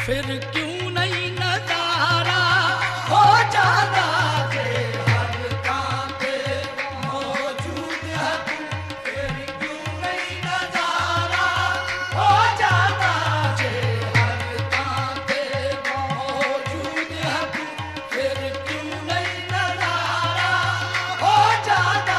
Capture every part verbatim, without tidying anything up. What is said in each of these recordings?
फिर क्यों नहीं नजारा हो जाता जे हर काम पे मौजूद है तू, फिर क्यों नहीं नजारा हो जाता जे हर काम पे मौजूद है तू, फिर क्यों नहीं नजारा हो जाता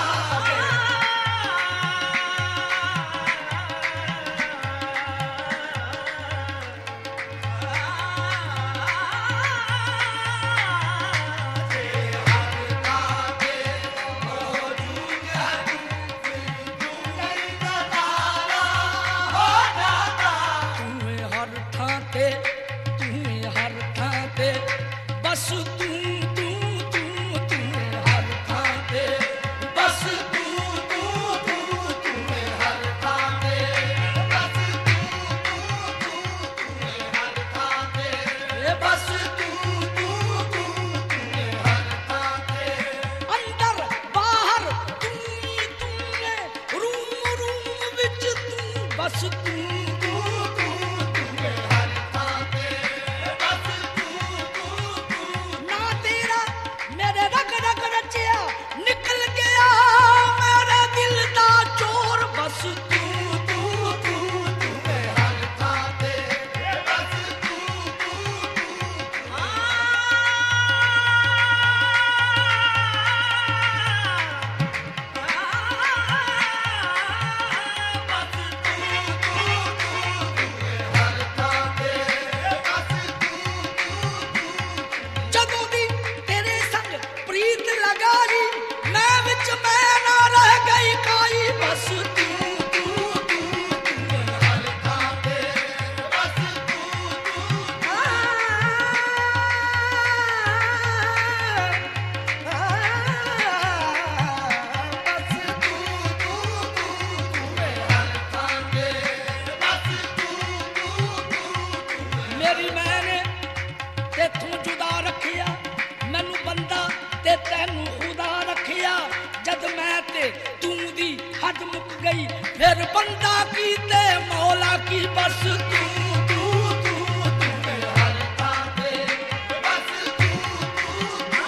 बस तू तू तू तू हर थां पे, बस तू तू तू तू हर थां पे, बस तू तू तू तू हर थां पे, बस तू तू तू तू हर थां पे, अंदर बाहर तू ही तू है, रूम रूम विच तू, बस तू तू तू तू हर थां पे, बस मेरे रग रग रचिया निकल गया मेरे दिल दा चोर, बस तू तू तू तू हर थां पे, बस तू तू तू बस तू तू तू हर थां पे, बस तू तू ਜਦੋਂ ਦੀ तेरे संग प्रीत लगाई मैं विच मैं ना रह गई काई, बस तू तू तू तू हर थां पे, बस तू तू आ बस तू तू तू हर थां पे, बस तू तू तू मेरी मैंने तेथों जुदा रखिया मैनू बंदा ते तैनू खुदा रखिया, जद मैं ते तू दी हद मुक गई फिर बंदा की ते मौला की, बस तू तू तू तू हर थां पे, बस तू तू आ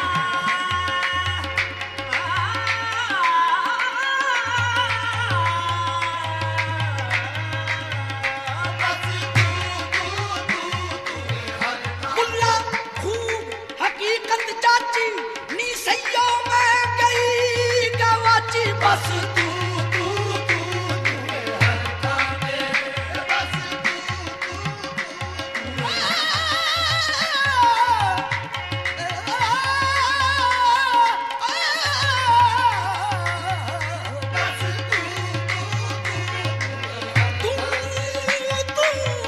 बस तू तू तू हर मुल्ला खूब हकीकत चाची नी सैयो मैं गई गवाची, बस तू तू तू हर थां पे, बस तू तू आ बस तू तू तू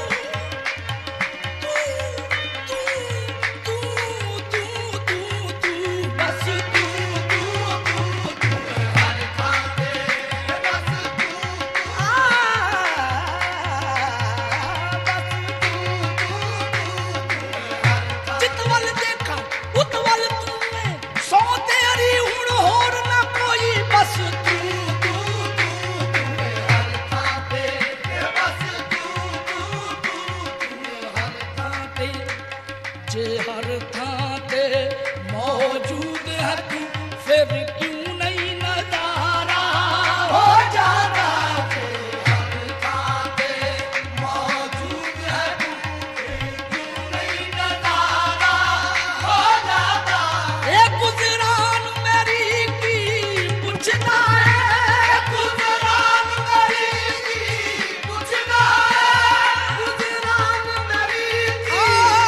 जे हर थां ते मौजूद है तू, फिर क्यों नहीं नजारा हो जाता, जे हर थां ते मौजूद है तू, फिर क्यों नहीं नजारा हो जाता, ए गुजरान मेरी की पूछता है, गुजरान मेरी की पूछता है, गुजरान मेरी की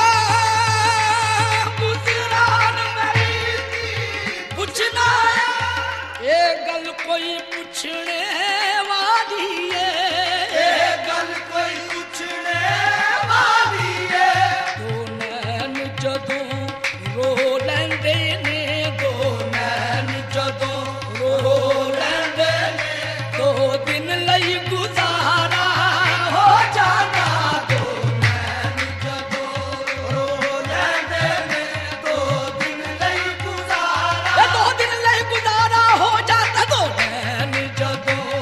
पूछना है, ये गल कोई पूछने वाली है, ये गल कोई पूछने वाली है, दो नैन जदों रो लैंदे ने, दो नैन जदों रो लैंदे ने, दो दिन लई गुजारा हो जाता, दो नैन जदों रो लैंदे ने, दो दिन लई गुजारा, दो दिन लई गुजारा हो जाता, दो नैन जदों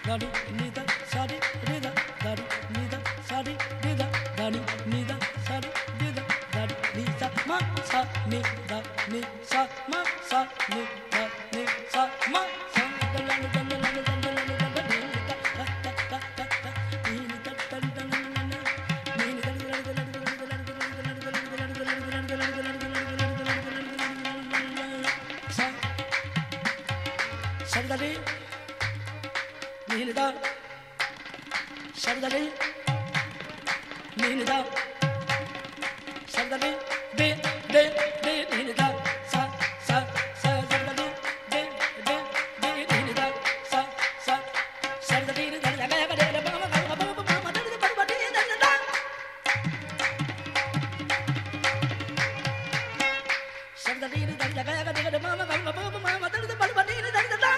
ਦਾੜੀ ਨੀ ਦਾ ਸਾਰੀ ਰੇ ਦਾ ਦਾੜੀ ਨੀ ਦਾ ਸਾਰੀ ਰੇ ਦਾ ਦਾੜੀ ਨੀ ਦਾ ਸਾਰੀ ਰੇ ਦਾ ਦਾੜੀ ਨੀ ਸਾ ਮਾ ਸਾ ਨੀ ਦਾ ਨੀ ਸਾ ਮਾ ਸਾ ਨੀ ਦਾ ਨੀ ਸਾ ਮਾ ਸਾ ਦਲਨ ਦਲਨ ਦਲਨ ਦਲਨ ਦਲਨ ਨੀ ਦਾ ਤਾ ਤਾ ਤਾ ਤਾ ਤਾ ਨੀ ਦਾ ਤਨ ਤਨ ਨੀ ਨੀ ਦਲਨ ਦਲਨ ਦਲਨ ਦਲਨ ਦਲਨ ਦਲਨ ਦਲਨ ਦਲਨ ਸਾ ਸਰਦਾਰੀ नीलदा सरदारी नीलदा सरदारी दे दे दे नीलदा सा सा सा सरदारी दे दे दे नीलदा सा सा सरदारी नीलदा लगा लगा लगा बाबा बाबा बाबा बाबा दे बड़ बड़ी नीलदा सरदारी नीलदा लगा लगा लगा बाबा बाबा बाबा बाबा दे बड़ बड़ी नीलदा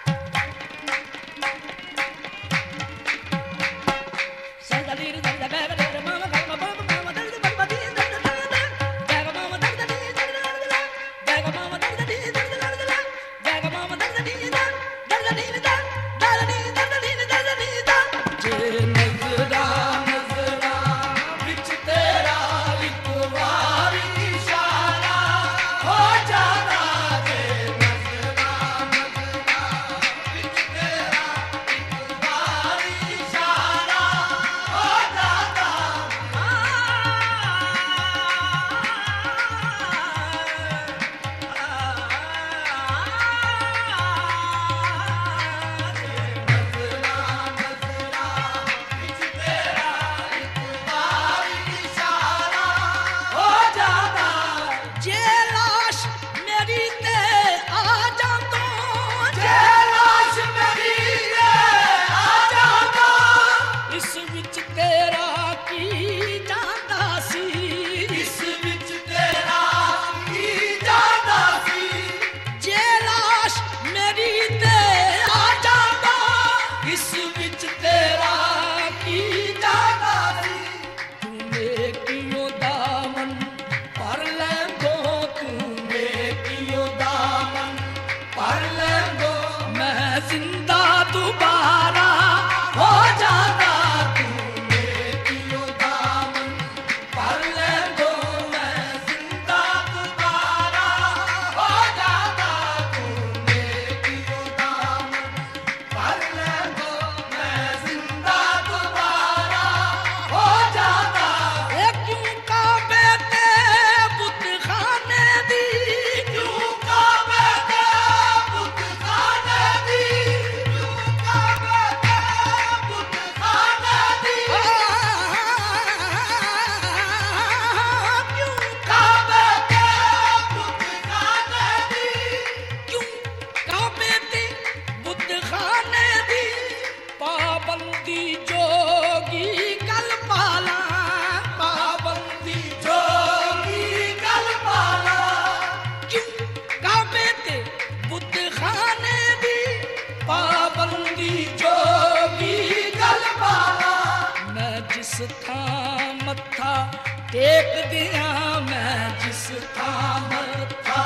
टेक दिया मैं जिस थां मत्था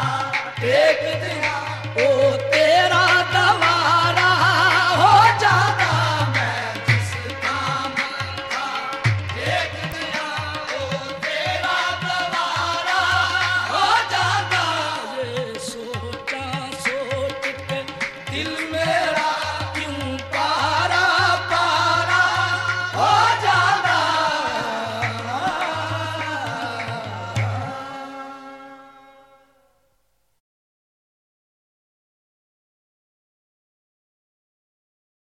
टेक दिया ओ तेरा दवारा हो जाता मैं जिस थां मत्था टेक दिया ओ तेरा दवारा हो जाता ये सोचा सोच के दिल मेरा